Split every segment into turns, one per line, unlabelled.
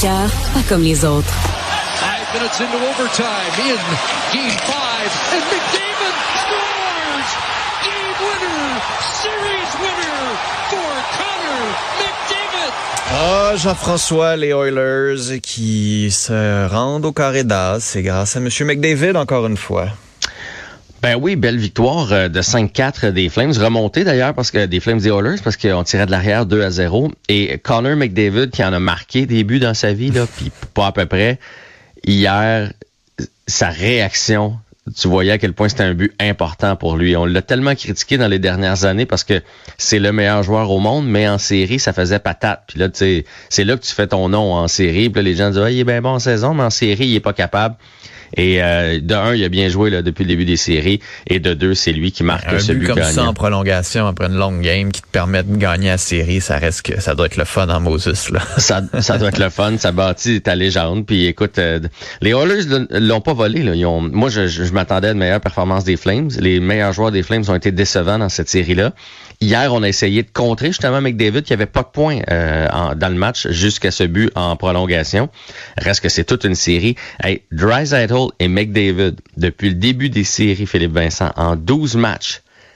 cœur, pas comme les autres.
5 minutes into overtime, in Game 5, and McDavid scores! Game winner, series winner for Connor McDavid!
Ah, Jean-François, les Oilers qui se rendent au carré d'as, c'est grâce à M. McDavid encore une fois.
Ben oui, belle victoire de 5-4 des Flames, remontée d'ailleurs parce que des Flames des Oilers parce qu'on tirait de l'arrière 2-0 et Connor McDavid qui en a marqué des buts dans sa vie là, puis pas à peu près. Hier, sa réaction, tu voyais à quel point c'était un but important pour lui. On l'a tellement critiqué dans les dernières années parce que c'est le meilleur joueur au monde, mais en série, ça faisait patate. Puis là, tu sais, c'est là que tu fais ton nom en série. Puis là, les gens disent, il est bien bon en saison, mais en série, il est pas capable. Et de un, il a bien joué là depuis le début des séries. Et de deux, c'est lui qui marque ce but
comme
gagnant.
ça en prolongation après une longue game qui te permet de gagner la série, ça doit être le fun en Moses là.
Ça doit être le fun, ça bâtit ta légende. Puis écoute, les Oilers l'ont pas volé. Là. Moi, je m'attendais à une meilleure performance des Flames. Les meilleurs joueurs des Flames ont été décevants dans cette série-là. Hier, on a essayé de contrer justement McDavid qui avait pas de points dans le match jusqu'à ce but en prolongation. Reste que c'est toute une série. Hey, Draisaitl et McDavid, depuis le début des séries, Philippe Vincent, en 12 matchs,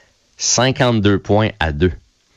52 points à 2.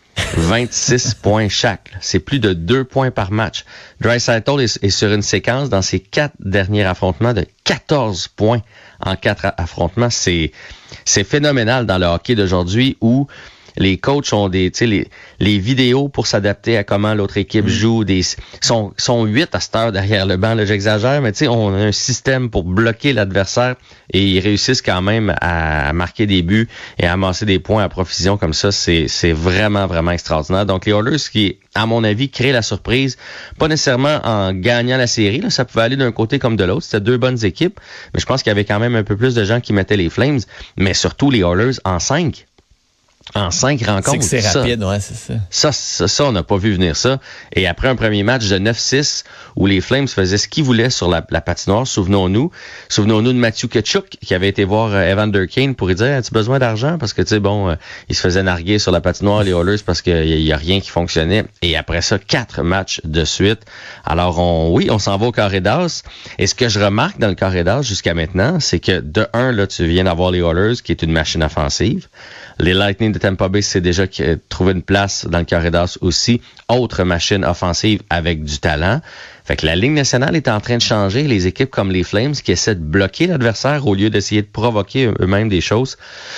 26 points chaque. C'est plus de 2 points par match. Draisaitl est sur une séquence dans ses 4 derniers affrontements de 14 points en 4 affrontements. C'est phénoménal dans le hockey d'aujourd'hui où les coachs ont les vidéos pour s'adapter à comment l'autre équipe joue. Sont 8 à cette heure derrière le banc, là, j'exagère, mais on a un système pour bloquer l'adversaire et ils réussissent quand même à marquer des buts et à amasser des points à profusion comme ça. C'est vraiment, vraiment extraordinaire. Donc les Oilers qui, à mon avis, créent la surprise, pas nécessairement en gagnant la série, là, ça pouvait aller d'un côté comme de l'autre. C'était 2 bonnes équipes, mais je pense qu'il y avait quand même un peu plus de gens qui mettaient les Flames, mais surtout les Oilers en 5. En 5 rencontres.
C'est que c'est rapide, ouais, c'est ça.
Ça, on n'a pas vu venir ça. Et après un premier match de 9-6, où les Flames faisaient ce qu'ils voulaient sur la patinoire, souvenons-nous de Matthew Tkachuk, qui avait été voir Evander Kane pour lui dire, as-tu besoin d'argent? Parce que, tu sais, il se faisait narguer sur la patinoire, les Oilers, parce qu'il y a rien qui fonctionnait. Et après ça, 4 matchs de suite. Alors, on s'en va au carré d'as. Et ce que je remarque dans le carré d'as jusqu'à maintenant, c'est que, de un, là, tu viens d'avoir les Oilers, qui est une machine offensive. Les Lightning de Tampa Bay, c'est déjà trouvé une place dans le carré d'as aussi. Autre machine offensive avec du talent. Fait que la Ligue nationale est en train de changer. Les équipes comme les Flames qui essaient de bloquer l'adversaire au lieu d'essayer de provoquer eux-mêmes des choses,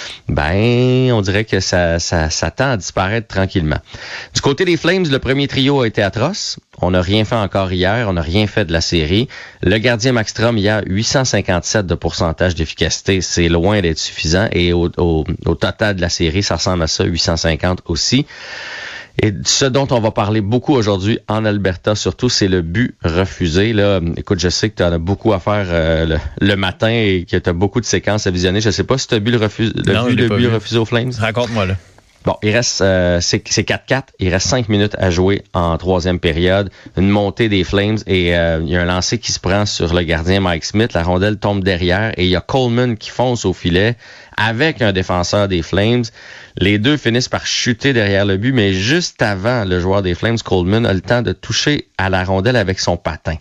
on dirait que ça tend à disparaître tranquillement. Du côté des Flames, le premier trio a été atroce. On n'a rien fait encore hier. On n'a rien fait de la série. Le gardien Max Strom, hier, 857 de pourcentage d'efficacité. C'est loin d'être suffisant. Et au total de la série, ça ressemble à ça, 850 aussi. Et ce dont on va parler beaucoup aujourd'hui en Alberta, surtout, c'est le but refusé. Là, écoute, je sais que tu en as beaucoup à faire le matin et que tu as beaucoup de séquences à visionner. Je sais pas si tu as vu le but refusé aux Flames.
Raconte-moi là.
Bon, il reste c'est 4-4. Il reste 5 minutes à jouer en troisième période. Une montée des Flames et il y a un lancer qui se prend sur le gardien Mike Smith. La rondelle tombe derrière et il y a Coleman qui fonce au filet avec un défenseur des Flames. Les deux finissent par chuter derrière le but, mais juste avant, le joueur des Flames, Coleman, a le temps de toucher à la rondelle avec son patin.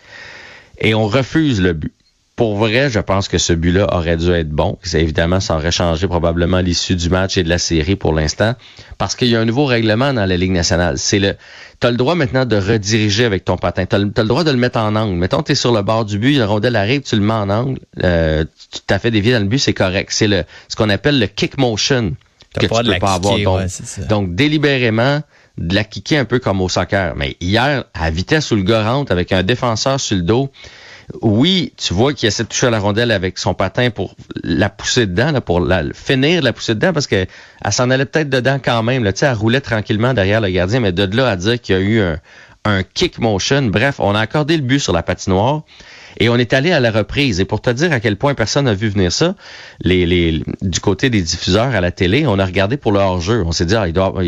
Et on refuse le but. Pour vrai, je pense que ce but-là aurait dû être bon. Évidemment, ça aurait changé probablement l'issue du match et de la série pour l'instant. Parce qu'il y a un nouveau règlement dans la Ligue nationale. T'as le droit maintenant de rediriger avec ton patin. T'as le droit de le mettre en angle. Mettons, t'es sur le bord du but, la rondelle arrive, tu le mets en angle. Tu t'as fait dévier dans le but, c'est correct. C'est ce qu'on appelle le kick motion que tu peux pas avoir. Donc, délibérément, de la kicker un peu comme au soccer. Mais hier, à vitesse où le gars rentre avec un défenseur sur le dos, oui, tu vois qu'il essaie de toucher à la rondelle avec son patin pour la pousser dedans, là, pour finir de la pousser dedans, parce que elle s'en allait peut-être dedans quand même. Là, tu sais, elle roulait tranquillement derrière le gardien, mais de là à dire qu'il y a eu un kick motion. Bref, on a accordé le but sur la patinoire et on est allé à la reprise. Et pour te dire à quel point personne n'a vu venir ça, du côté des diffuseurs à la télé, on a regardé pour le hors-jeu. On s'est dit,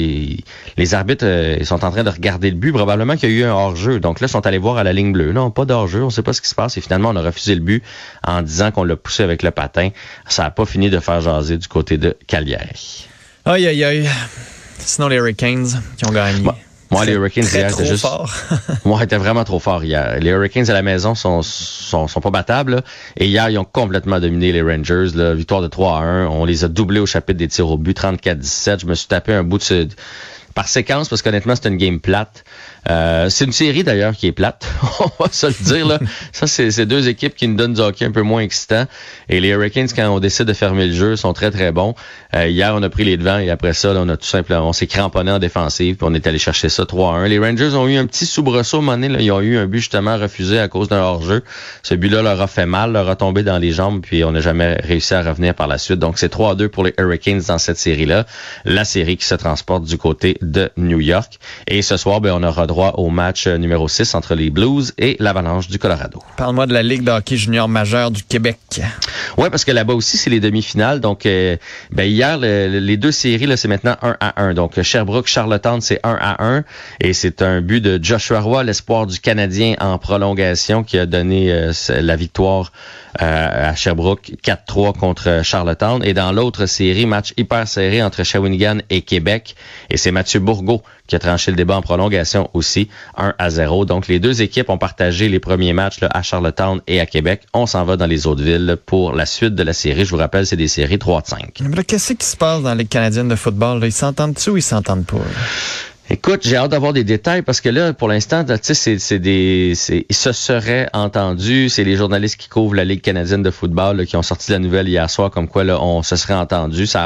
les arbitres ils sont en train de regarder le but. Probablement qu'il y a eu un hors-jeu. Donc là, ils sont allés voir à la ligne bleue. Non, pas d'hors-jeu. On sait pas ce qui se passe. Et finalement, on a refusé le but en disant qu'on l'a poussé avec le patin. Ça n'a pas fini de faire jaser du côté de Cagliari.
Aïe, aïe, aïe. Sinon, les Hurricanes qui ont gagné.
Moi, les Hurricanes hier étaient juste
fort.
Moi, étaient vraiment trop forts hier. Les Hurricanes à la maison sont pas battables, là. Et hier, ils ont complètement dominé les Rangers, là. Victoire de 3-1. On les a doublés au chapitre des tirs au but, 34-17. Je me suis tapé un bout par séquence parce qu'honnêtement, c'est une game plate. C'est une série d'ailleurs qui est plate, on va se le dire là. Ça, c'est deux équipes qui nous donnent du hockey un peu moins excitant. Et les Hurricanes, quand on décide de fermer le jeu, sont très très bons. Hier, on a pris les devants et après ça, là, on s'est cramponné en défensive puis on est allé chercher ça 3-1. Les Rangers ont eu un petit soubresaut à un moment donné, là. Ils ont eu un but justement refusé à cause d'un hors-jeu. Ce but-là leur a fait mal, leur a tombé dans les jambes puis on n'a jamais réussi à revenir par la suite. Donc c'est 3-2 pour les Hurricanes dans cette série-là. La série qui se transporte du côté de New York. Et ce soir, on aura droit au match numéro 6 entre les Blues et l'Avalanche du Colorado.
Parle-moi de la Ligue de hockey junior majeur du Québec.
Ouais, parce que là-bas aussi, c'est les demi-finales. Donc, hier, les deux séries, là, c'est maintenant 1-1. Donc, Sherbrooke-Charlottetown, c'est 1-1. Et c'est un but de Joshua Roy, l'espoir du Canadien en prolongation, qui a donné la victoire à Sherbrooke 4-3 contre Charlottetown. Et dans l'autre série, match hyper serré entre Shawinigan et Québec. Et c'est Mathieu Bourgault qui a tranché le débat en prolongation aussi, 1-0. Donc, les deux équipes ont partagé les premiers matchs là, à Charlottetown et à Québec. On s'en va dans les autres villes pour la suite de la série. Je vous rappelle, c'est des séries 3-5.
Mais là, qu'est-ce qui se passe dans les Canadiennes de football? Là? Ils s'entendent-tu ou ils s'entendent pas? Là?
Écoute, j'ai hâte d'avoir des détails parce que là, pour l'instant, tu sais, ils se seraient entendus. C'est les journalistes qui couvrent la Ligue canadienne de football là, qui ont sorti la nouvelle hier soir comme quoi là, on se serait entendus. Ça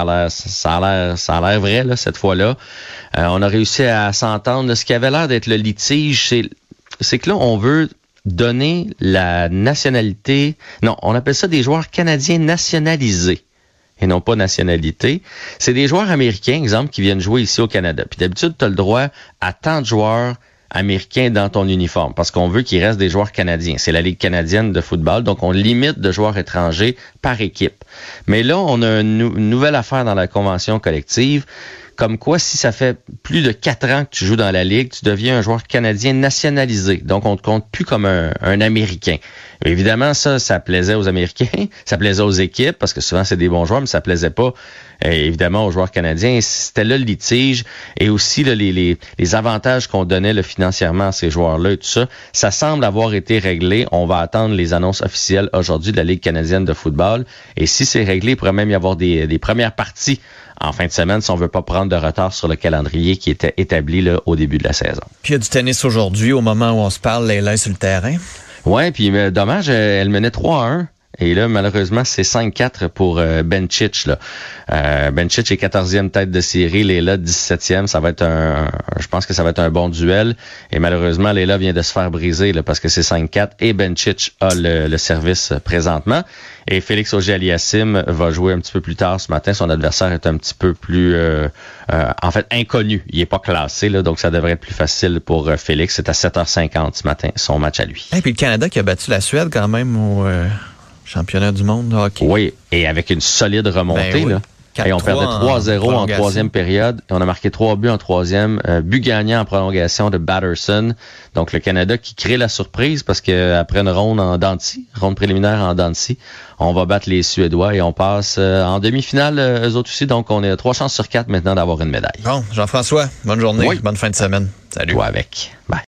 a l'air vrai là cette fois-là. On a réussi à s'entendre. Ce qui avait l'air d'être le litige, c'est que là, on veut donner la nationalité. Non, on appelle ça des joueurs canadiens nationalisés. Et non pas nationalité. C'est des joueurs américains, exemple, qui viennent jouer ici au Canada. Puis d'habitude, tu as le droit à tant de joueurs américains dans ton uniforme parce qu'on veut qu'il reste des joueurs canadiens. C'est la Ligue canadienne de football, donc on limite de joueurs étrangers par équipe. Mais là, on a une nouvelle affaire dans la convention collective, comme quoi si ça fait plus de 4 ans que tu joues dans la Ligue, tu deviens un joueur canadien nationalisé. Donc, on te compte plus comme un Américain. Évidemment, ça plaisait aux Américains, ça plaisait aux équipes, parce que souvent, c'est des bons joueurs, mais ça plaisait pas, évidemment, aux joueurs canadiens. C'était là le litige, et aussi là, les avantages qu'on donnait là, financièrement à ces joueurs-là et tout ça. Ça semble avoir été réglé. On va attendre les annonces officielles aujourd'hui de la Ligue canadienne de football. Et si c'est réglé, il pourrait même y avoir des premières parties en fin de semaine si on veut pas prendre de retard sur le calendrier qui était établi là, au début de la saison.
Puis il y a du tennis aujourd'hui, au moment où on se parle, Leila est sur le terrain.
Ouais, puis dommage, elle menait 3-1. Et là, malheureusement, c'est 5-4 pour Bencic. Bencic est 14e tête de série, Leila 17e. Ça va être je pense que ça va être un bon duel. Et malheureusement, Leila vient de se faire briser là, parce que c'est 5-4 et Bencic a le service présentement. Et Félix Auger-Aliassime va jouer un petit peu plus tard ce matin. Son adversaire est un petit peu plus, en fait, inconnu. Il est pas classé, là, donc ça devrait être plus facile pour Félix. C'est à 7h50 ce matin, son match à lui.
Et puis le Canada qui a battu la Suède quand même au championnat du monde de hockey.
Oui, et avec une solide remontée, là. Et on perdait 3-0 en troisième période. Et on a marqué 3 buts en troisième. But gagnant en prolongation de Batterson. Donc, le Canada qui crée la surprise parce que après une ronde en dents de scie, ronde préliminaire en dents de scie, on va battre les Suédois et on passe en demi-finale eux autres aussi. Donc, on a 3 chances sur 4 maintenant d'avoir une médaille.
Bon, Jean-François, bonne journée, bonne fin de semaine. Salut.
Toi avec. Bye.